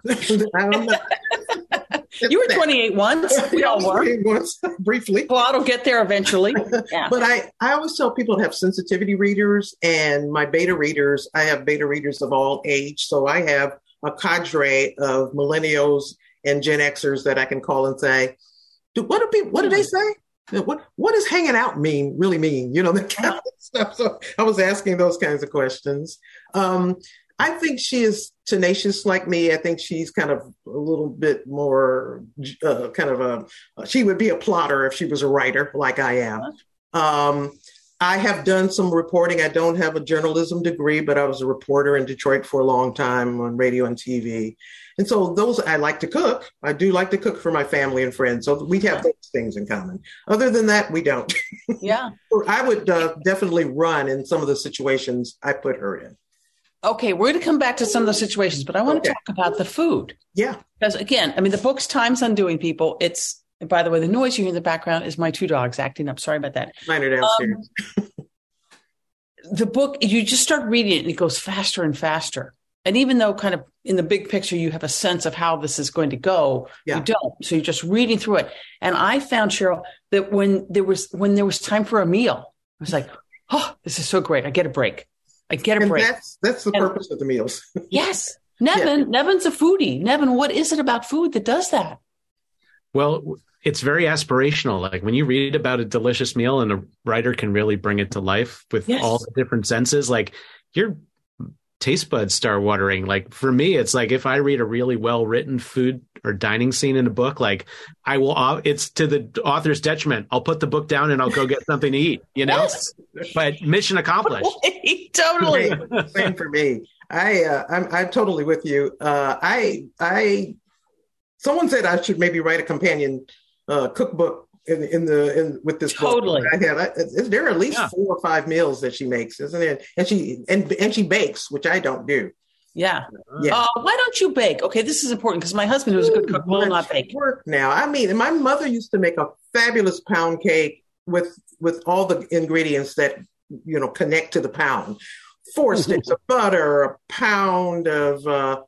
You were twenty-eight once. We all were. Once, briefly. Well, it'll get there eventually. Yeah. But I, I always tell people to have sensitivity readers, and my beta readers, I have beta readers of all age. So I have a cadre of millennials and Gen Xers that I can call and say, do, what do people, what do they say? What what does hanging out mean, really mean? You know, that kind of stuff. So I was asking those kinds of questions. Um, I think she is tenacious like me. I think she's kind of a little bit more uh, kind of a, she would be a plotter if she was a writer like I am. Um, I have done some reporting. I don't have a journalism degree, but I was a reporter in Detroit for a long time on radio and T V. And so those, I like to cook. I do like to cook for my family and friends. So we have those things in common. Other than that, we don't. Yeah. I would uh, definitely run in some of the situations I put her in. Okay, we're going to come back to some of those situations, but I want Okay. to talk about the food. Yeah. Because again, I mean, the book's Time's Undoing People. It's, and by the way, the noise you hear in the background is my two dogs acting up. Sorry about that. Mine are downstairs. Um, the book, you just start reading it and it goes faster and faster. And even though kind of in the big picture, you have a sense of how this is going to go, Yeah. you don't. So you're just reading through it. And I found, Cheryl, that when there was, when there was time for a meal, I was like, oh, this is so great. I get a break. I get a And break. that's that's the And- purpose of the meals. Yes. Nevin, Nevin's a foodie. Nevin, what is it about food that does that? Well, it's very aspirational. Like when you read about a delicious meal and a writer can really bring it to life with Yes. all the different senses, like your taste buds start watering. Like for me, it's like if I read a really well written food or dining scene in a book, like I will, it's to the author's detriment. I'll put the book down and I'll go get something to eat, you know, Yes. but mission accomplished. Totally. Same, same for me. I uh, I'm I'm totally with you. Uh, I I someone said I should maybe write a companion uh, cookbook in in the in with this Totally. book. I have. I, is there are at least Yeah. four or five meals that she makes, isn't it? And she and and she bakes, which I don't do. Yeah. Yeah. Uh, why don't you bake? Okay, this is important because my husband, who's a good cook, will not bake. Work now. I mean, my mother used to make a fabulous pound cake with with all the ingredients that you know connect to the pound. Four sticks of butter, a pound of uh,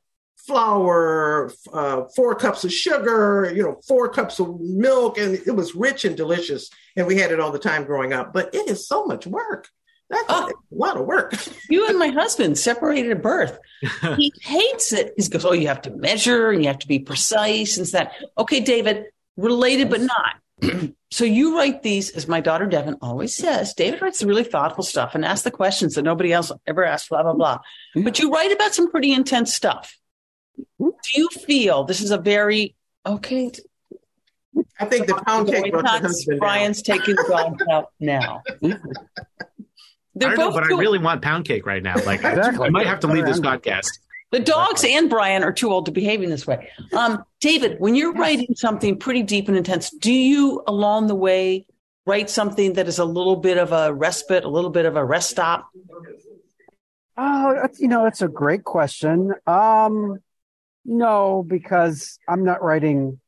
flour, uh, four cups of sugar, you know, four cups of milk, and it was rich and delicious. And we had it all the time growing up. But it is so much work. That's Oh. a lot of work. You and my husband separated at birth. He hates it. He goes, oh, you have to measure and you have to be precise and that. Okay, David, related but not. So you write these, as my daughter Devin always says, David writes the really thoughtful stuff and asks the questions that nobody else ever asks, blah, blah, blah. But you write about some pretty intense stuff. Do you feel this is a very, okay, I think the pound cake brought your husband down. Brian's taking the dogs out now. I They're don't know, both but I too- really want pound cake right now. Like Exactly. I might have to leave this podcast. The dogs and Brian are too old to behave in this way. Um, David, when you're writing something pretty deep and intense, do you along the way write something that is a little bit of a respite, a little bit of a rest stop? Oh, that's, you know, that's a great question. Um, no, because I'm not writing.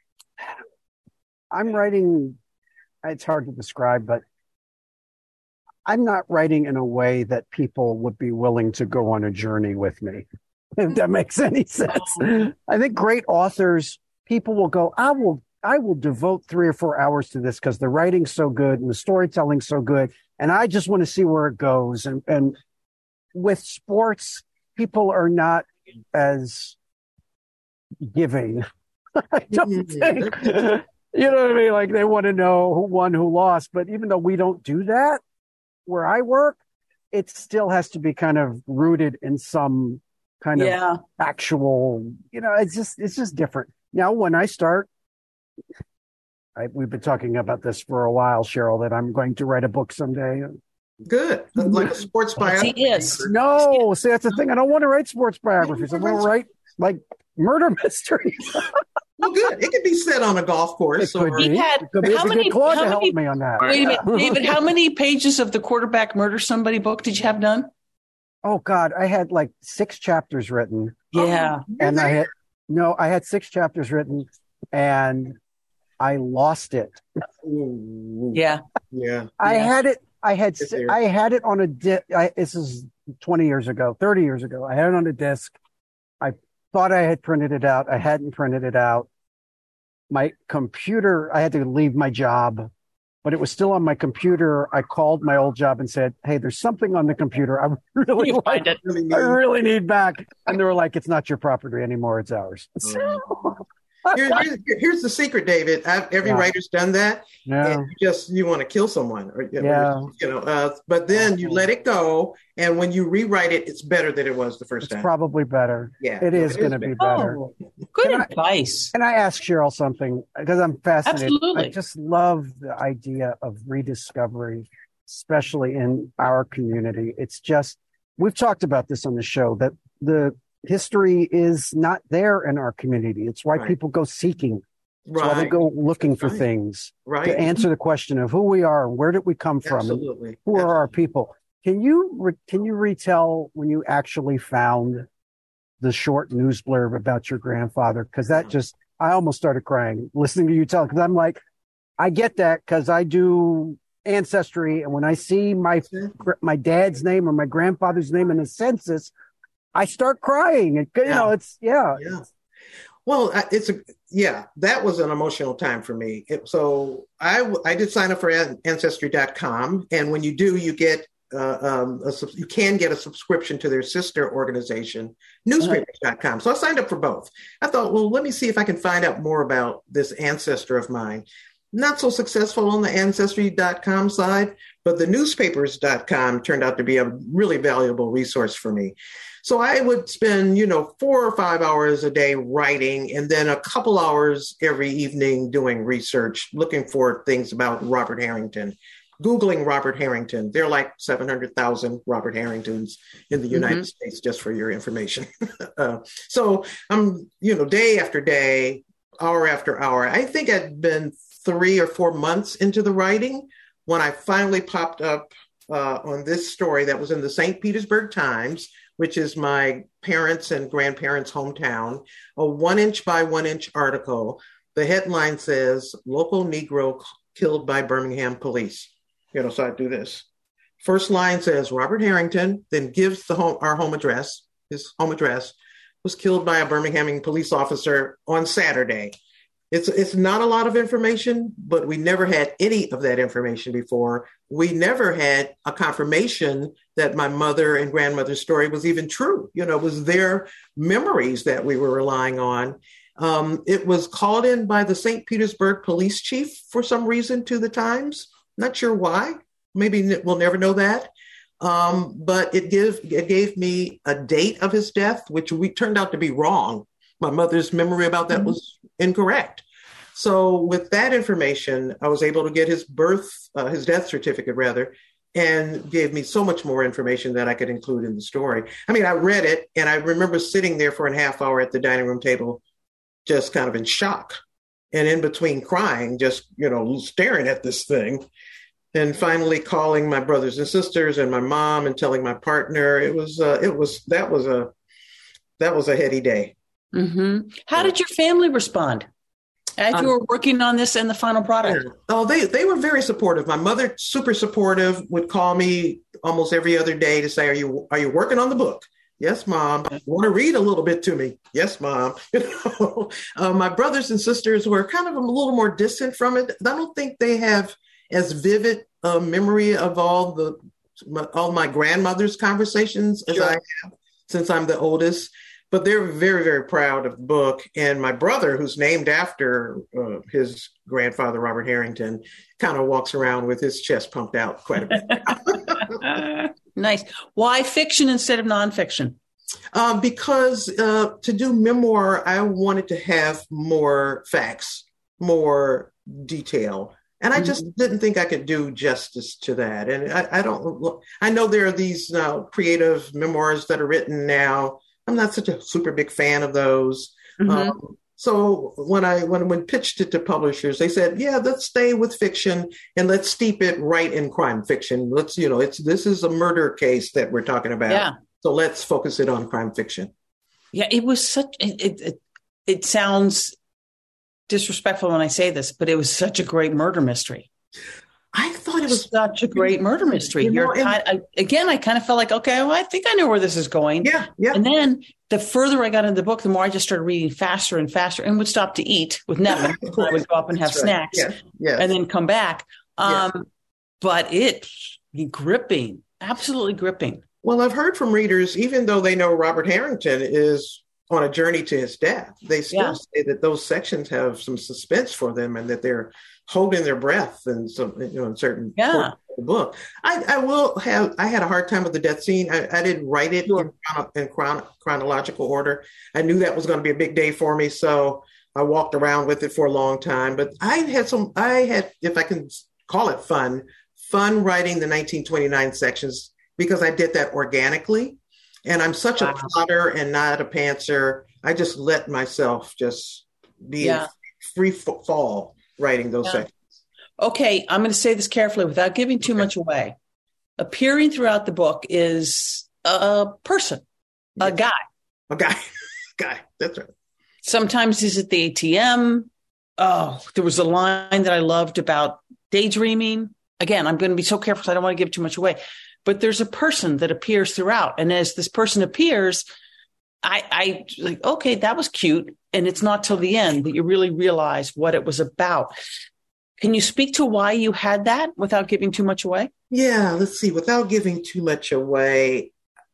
I'm writing. It's hard to describe, but I'm not writing in a way that people would be willing to go on a journey with me. If that makes any sense. I think great authors, people will go, I will, I will devote three or four hours to this because the writing's so good and the storytelling's so good. And I just want to see where it goes. And, and with sports, people are not as giving. I don't think, you know what I mean? Like they want to know who won, who lost. But even though we don't do that where I work, it still has to be kind of rooted in some kind of Yeah. actual, you know, it's just, it's just different. Now, when I start, I, we've been talking about this for a while, Cheryl, that I'm going to write a book someday. Good. Like a sports biography. He is. No, see, that's the thing. I don't want to write sports biographies. I want to write like murder mysteries. Well, good. It could be set on a golf It course. could Or, be. He had- It could be. how If you many- get Claude how to help many- me on that. Wait a minute, David, how many pages of the Quarterback Murder Somebody book did you have done? Oh God, I had like six chapters written, Yeah. and I had no, I had six chapters written, and I lost it. Ooh, Yeah. yeah. I Yeah. had it. I had. It's there. I had it on a disc. This is twenty years ago, thirty years ago. I had it on a disc. I thought I had printed it out. I hadn't printed it out. My computer. I had to leave my job, but it was still on my computer. I called my old job and said, "Hey, there's something on the computer. I really You like. find it. Really I neat. really need back." And they were like, "It's not your property anymore. It's ours." So, Here, here's, here's the secret, David. I've, every Yeah. writer's done that. Yeah. And you just you want to kill someone, or you know, Yeah. you know uh, but then you let it go, and when you rewrite it, it's better than it was the first It's time. probably better. Yeah, It no, is it going is to be better. better. Oh, good Can I- advice. Can I ask Cheryl something? Because I'm fascinated. Absolutely. I just love the idea of rediscovery, especially in our community. It's just, we've talked about this on the show, that the history is not there in our community. It's why Right. people go seeking. It's why they Right, go looking for Right. things right. to answer the question of who we are and where did we come from and Absolutely. who are our people. Can you re- can you retell when you actually found the short news blurb about your grandfather? Because that just, I almost started crying listening to you tell. Because I'm like, I get that because I do Ancestry, and when I see my gr- my dad's name or my grandfather's name in the census, I start crying. And you Yeah. know, it's yeah, Yeah. Well, I- it's a yeah. That was an emotional time for me. It, so I w- I did sign up for an- ancestry dot com, and when you do, you get uh, um, a, sub- you can get a subscription to their sister organization, newspapers dot com. So I signed up for both. I thought, well, let me see if I can find out more about this ancestor of mine. Not so successful on the ancestry dot com side, but the newspapers dot com turned out to be a really valuable resource for me. So I would spend, you know, four or five hours a day writing, and then a couple hours every evening doing research, looking for things about Robert Harrington, Googling Robert Harrington. There are like seven hundred thousand Robert Harringtons in the United Mm-hmm. States, just for your information. uh, so I'm, you know, day after day, hour after hour. I think I'd been three or four months into the writing when I finally popped up uh, on this story that was in the Saint Petersburg Times, which is my parents' and grandparents' hometown, a one inch by one inch article. The headline says, "Local Negro Killed by Birmingham Police." You know, so I do this. First line says, Robert Harrington, then gives the home, our home address, his home address, was killed by a Birmingham police officer on Saturday. It's it's not a lot of information, but we never had any of that information before. We never had a confirmation that my mother and grandmother's story was even true. You know, it was their memories that we were relying on. Um, it was called in by the Saint Petersburg police chief for some reason to the Times. Not sure why. Maybe we'll never know that. Um, but it gave it gave me a date of his death, which we turned out to be wrong. My mother's memory about that was incorrect. So with that information, I was able to get his birth, uh, his death certificate rather, and gave me so much more information that I could include in the story. I mean, I read it, and I remember sitting there for a half hour at the dining room table, just kind of in shock, and in between crying, just, you know, staring at this thing. And finally calling my brothers and sisters and my mom and telling my partner. It was, uh, it was, that was a, that was a heady day. Mm-hmm. How did your family respond as you were working on this and the final product? Yeah. Oh, they they were very supportive. My mother, super supportive, would call me almost every other day to say, "Are you are you working on the book?" "Yes, Mom." "You want to read a little bit to me?" "Yes, Mom." You know, uh, my brothers and sisters were kind of a little more distant from it. I don't think they have as vivid a memory of all the all my grandmother's conversations as Sure. I have, since I'm the oldest. But they're very, very proud of the book. And my brother, who's named after uh, his grandfather, Robert Harrington, kind of walks around with his chest pumped out quite a bit. Nice. Why fiction instead of nonfiction? Uh, because uh, to do memoir, I wanted to have more facts, more detail. And I just mm-hmm. didn't think I could do justice to that. And I, I don't, I know there are these uh, creative memoirs that are written now. I'm not such a super big fan of those. Mm-hmm. Um, so when I when when pitched it to publishers, they said, "Yeah, let's stay with fiction and let's steep it right in crime fiction. Let's, you know, it's this is a murder case that we're talking about. Yeah. So let's focus it on crime fiction." Yeah, it was such. It it, it, it sounds disrespectful when I say this, but it was such a great murder mystery. I thought it was such a great murder mystery. You know, You're kind I, again, I kind of felt like, okay, well, I think I know where this is going. Yeah, yeah. And then the further I got into the book, the more I just started reading faster and faster, and would stop to eat with Nevin. I would go up and have That's right. snacks, yeah, yeah. and then come back. Um, yeah. But it gripping, absolutely gripping. Well, I've heard from readers, even though they know Robert Harrington is on a journey to his death. They still Yeah. say that those sections have some suspense for them and that they're holding their breath and some, you know, in certain Yeah. portions of the book. I, I will have, I had a hard time with the death scene. I, I didn't write it Sure. in, chrono, in chron, chronological order. I knew that was going to be a big day for me. So I walked around with it for a long time, but I had some, I had, if I can call it fun, fun writing the nineteen twenty-nine sections because I did that organically. And I'm such Wow. a plotter and not a pantser. I just let myself just be Yeah. in free f- fall writing those Yeah. sections. Okay, I'm going to say this carefully without giving too Okay. much away. Appearing throughout the book is a person, a Yeah. guy. A guy, guy, that's right. Sometimes he's at the A T M. Oh, there was a line that I loved about daydreaming. Again, I'm going to be so careful because I don't want to give too much away. But there's a person that appears throughout. And as this person appears, I, I like, okay, that was cute. And it's not till the end that you really realize what it was about. Can you speak to why you had that without giving too much away? Yeah, let's see. Without giving too much away,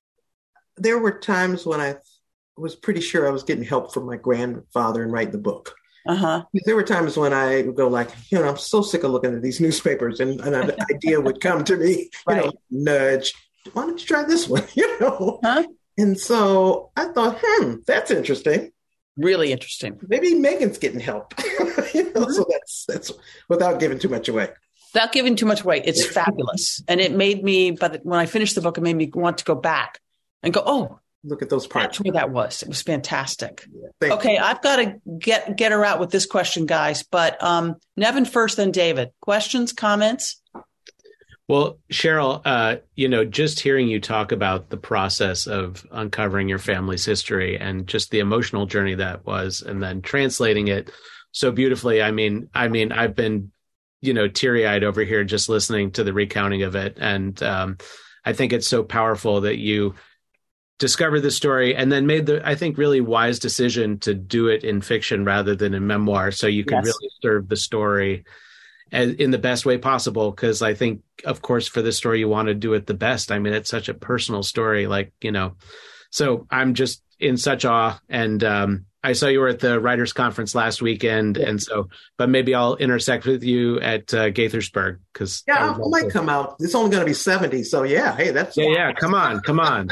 there were times when I was pretty sure I was getting help from my grandfather in writing the book. Uh-huh. There were times when I would go like, you know, I'm so sick of looking at these newspapers, and, and an idea would come to me, you know, Right. nudge. Why don't you try this one? You know. Huh? And so I thought, hmm, that's interesting. Really interesting. Maybe Megan's getting help. you know, so that's that's without giving too much away. Without giving too much away, it's fabulous. And it made me, but when I finished the book, it made me want to go back and go, oh, Look at those parts. that's where that was. It was fantastic. Thank Okay, you. I've got to get get her out with this question, guys. But um, Nevin first, then David. Questions, comments? Well, Cheryl, uh, you know, just hearing you talk about the process of uncovering your family's history and just the emotional journey that was, and then translating it so beautifully. I mean, I mean, I've been, you know, teary-eyed over here just listening to the recounting of it, and um, I think it's so powerful that you discovered the story and then made the, I think, really wise decision to do it in fiction rather than in memoir, so you could Yes. really serve the story as, in the best way possible. Because I think, of course, for this story, you want to do it the best. I mean, it's such a personal story, like, you know, so I'm just in such awe. And um, I saw you were at the writers conference last weekend. Yeah. And so, but maybe I'll intersect with you at uh, Gaithersburg, because Yeah, I might come out. It's only going to be seventy. So yeah, hey, that's Yeah, yeah. Come on, come on.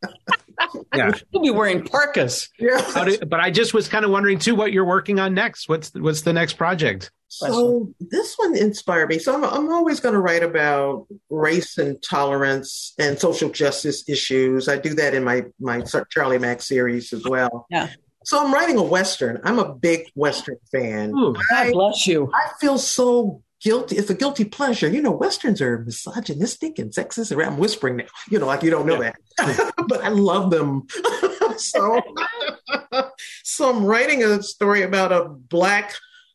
Yeah. We'll be wearing parkas. yeah. How do, but I just was kind of wondering too what you're working on next. What's what's the next project? So this one inspired me. So I'm, I'm always going to write about race and tolerance and social justice issues. I do that in my my Charlie Mack series as well. Yeah. So I'm writing a Western. I'm a big Western fan. Ooh. God I, bless you. I feel so guilty. It's a guilty pleasure. You know, Westerns are misogynistic and sexist. I'm whispering now, you know, like you don't know Yeah. that, but I love them. so, so I'm writing a story about a Black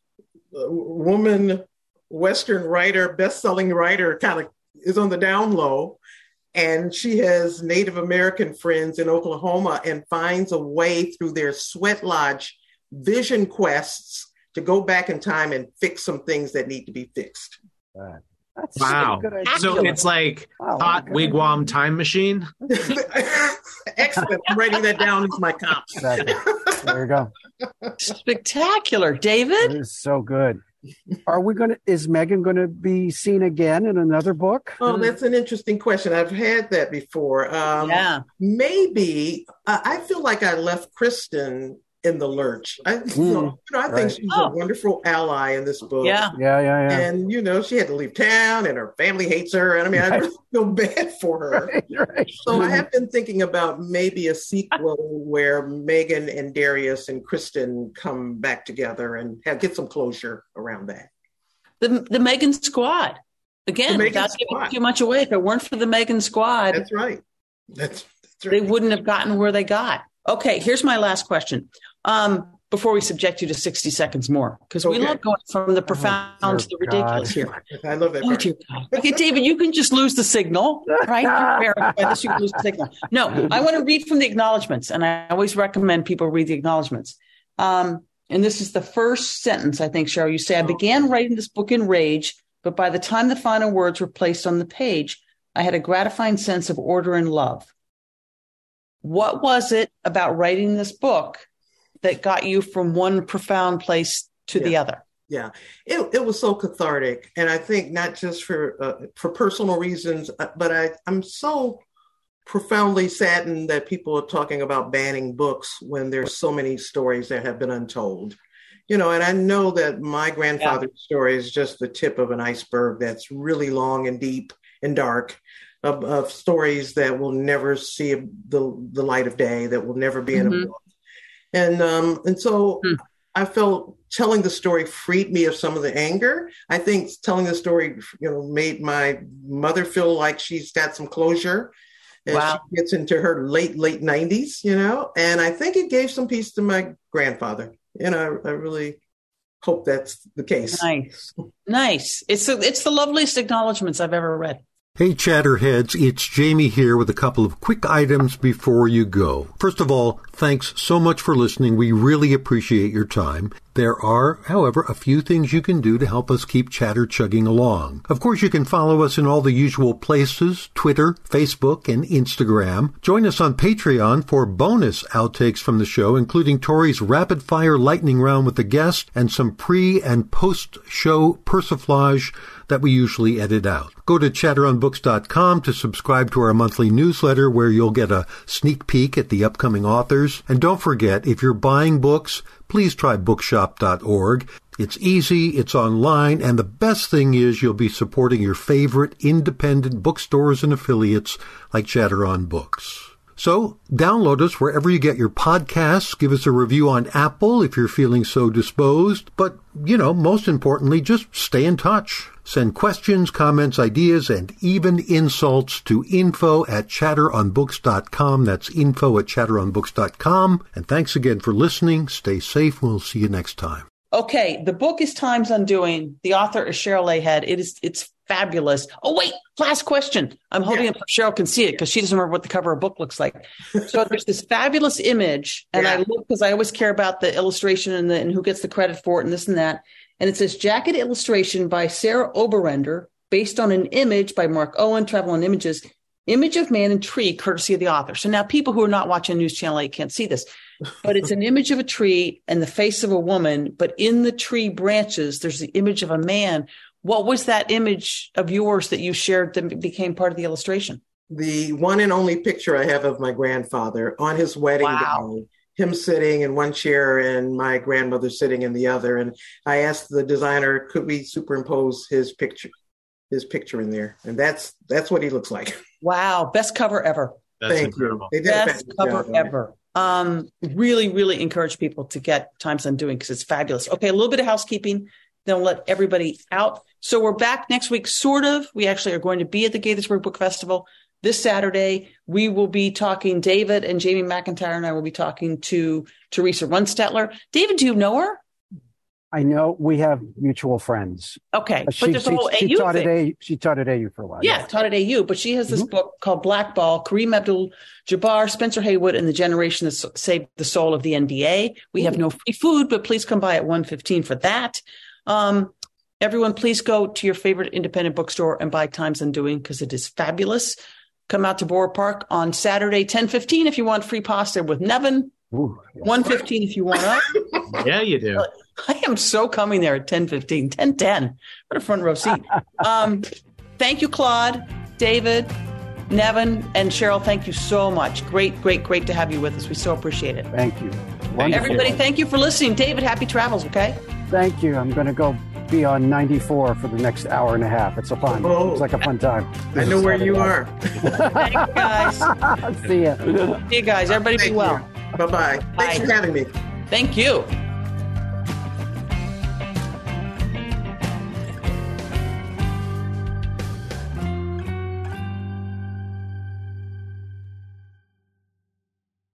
woman Western writer, best-selling writer, kind of is on the down low. And she has Native American friends in Oklahoma and finds a way through their sweat lodge vision quests to go back in time and fix some things that need to be fixed. That's Wow. a good idea. So it's like Wow, hot good wigwam time machine. Excellent. I'm writing that down as my comp. Exactly. There you go. Spectacular. It David? is so good. Are we going to, is Megan going to be seen again in another book? Oh, that's an interesting question. I've had that before. Um, Yeah. Maybe. Uh, I feel like I left Kristen in the lurch. I, Mm, you know, I think right. she's Oh. a wonderful ally in this book. Yeah. Yeah, yeah, yeah. And, you know, she had to leave town and her family hates her. And I mean, I Right. really feel bad for her. Right, right. So I have been thinking about maybe a sequel where Megan and Darius and Kristen come back together and have, get some closure around that. The the Megan Squad. Again, The Megan without giving Squad. too much away. If it weren't for the Megan Squad, That's right. That's, that's they right. wouldn't have gotten where they got. Okay, here's my last question. Um, before we subject you to sixty seconds more, because we Okay. love going from the profound dear to the ridiculous God. here. I love that Oh, part. dear God. Okay, David, you can just lose the signal, right? You're embarrassed by this, you can lose the signal. No, I want to read from the acknowledgments, and I always recommend people read the acknowledgments. Um, and this is the first sentence, I think, Cheryl. You say, I began writing this book in rage, but by the time the final words were placed on the page, I had a gratifying sense of order and love. What was it about writing this book that got you from one profound place to yeah. the other? Yeah, it it was so cathartic. And I think not just for uh, for personal reasons, but I, I'm so profoundly saddened that people are talking about banning books when there's so many stories that have been untold. You know, and I know that my grandfather's yeah. story is just the tip of an iceberg that's really long and deep and dark of, of stories that will never see the, the light of day, that will never be mm-hmm. in a book. And, um, and so mm. I felt telling the story freed me of some of the anger. I think telling the story, you know, made my mother feel like she's got some closure. And wow. she gets into her late, late nineties, you know, and I think it gave some peace to my grandfather. And I, I really hope that's the case. Nice. Nice. It's a, it's the loveliest acknowledgments I've ever read. Hey, Chatterheads, it's Jamie here with a couple of quick items before you go. First of all, thanks so much for listening. We really appreciate your time. There are, however, a few things you can do to help us keep Chatter chugging along. Of course, you can follow us in all the usual places, Twitter, Facebook, and Instagram. Join us on Patreon for bonus outtakes from the show, including Tori's rapid-fire lightning round with the guest and some pre- and post-show persiflage that we usually edit out. Go to chatter on books dot com to subscribe to our monthly newsletter where you'll get a sneak peek at the upcoming authors. And don't forget, if you're buying books, please try bookshop dot org. It's easy, it's online, and the best thing is you'll be supporting your favorite independent bookstores and affiliates like Chatter on Books. So, download us wherever you get your podcasts. Give us a review on Apple if you're feeling so disposed. But, you know, most importantly, just stay in touch. Send questions, comments, ideas, and even insults to info at chatter on books dot com. That's info at chatter on books dot com. And thanks again for listening. Stay safe. We'll see you next time. Okay, the book is Time's Undoing. The author is Cheryl A. Head. It is, it's fabulous. Oh, wait, last question. I'm holding yeah. it so Cheryl can see it because she doesn't remember what the cover of a book looks like. So there's this fabulous image, and yeah. I look because I always care about the illustration and, the, and who gets the credit for it and this and that. And it says jacket illustration by Sarah Oberender, based on an image by Mark Owen, Travel and Images, image of man and tree, courtesy of the author. So now people who are not watching News Channel eight can't see this, but it's an image of a tree and the face of a woman, but in the tree branches, there's the image of a man. What was that image of yours that you shared that became part of the illustration? The one and only picture I have of my grandfather on his wedding wow. day. Him sitting in one chair and my grandmother sitting in the other. And I asked the designer, could we superimpose his picture, his picture in there? And that's that's what he looks like. Wow. Best cover ever. That's Thank incredible. you. They did Best cover ever. Um, really, really encourage people to get Time's Undoing because it's fabulous. Okay, a little bit of housekeeping. Then we'll let everybody out. So we're back next week, sort of. We actually are going to be at the Gaithersburg Book Festival this Saturday. We will be talking, David and Jamie McIntyre and I will be talking to Teresa Runstetler. David, do you know her? I know we have mutual friends. Okay. She, but there's she, a whole she A U taught thing. At A, she taught at A U for a while. Yeah, yeah. taught at A U. But she has this mm-hmm. book called Blackball, Kareem Abdul-Jabbar, Spencer Haywood, and the Generation that Saved the Soul of the N B A. We Ooh. have no free food, but please come by at one fifteen for that. Um, everyone, please go to your favorite independent bookstore and buy Time's Undoing because it is fabulous. Come out to Borough Park on Saturday, ten fifteen if you want free pasta with Nevin. Ooh, yes. one fifteen if you want up. Yeah, you do. I am so coming there at ten fifteen, ten ten. What a front row seat. um, thank you, Claude, David, Nevin, and Cheryl. Thank you so much. Great, great, great to have you with us. We so appreciate it. Thank you. Wonderful. Everybody, thank you for listening. David, happy travels, okay? Thank you. I'm going to go be on ninety-four for the next hour and a half. It's a fun. Oh. It's like a fun time. I know where you are. Thank you, guys. See ya. See you guys. Everybody Thank be well. You. Bye-bye. Thanks Bye. for having me. Thank you.